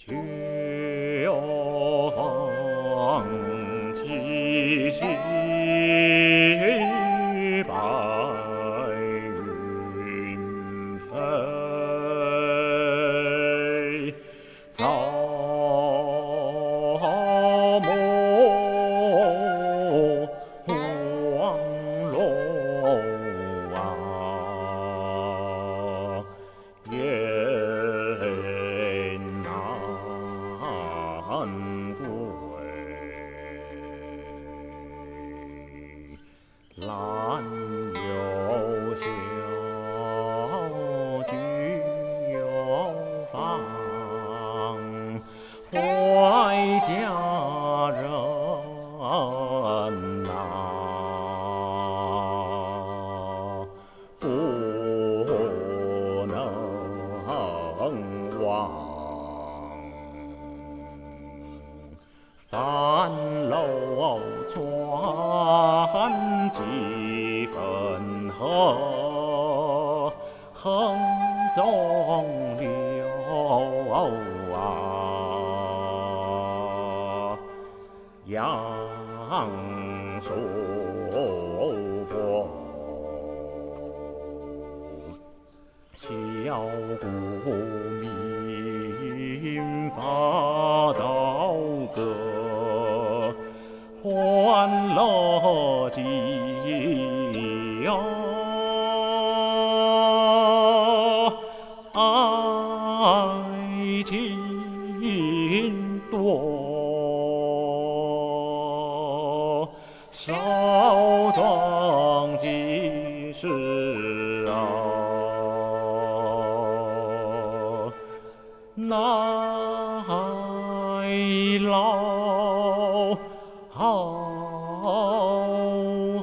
秋风起兮白云飞，草木黄龙啊，雁南归，兰有笑，菊有芳，怀佳人呐，不能忘。三楼船几分河，横中流啊，杨树坡，小鼓鸣发到歌，欢乐极呀，爱情多，少壮几时啊，耐老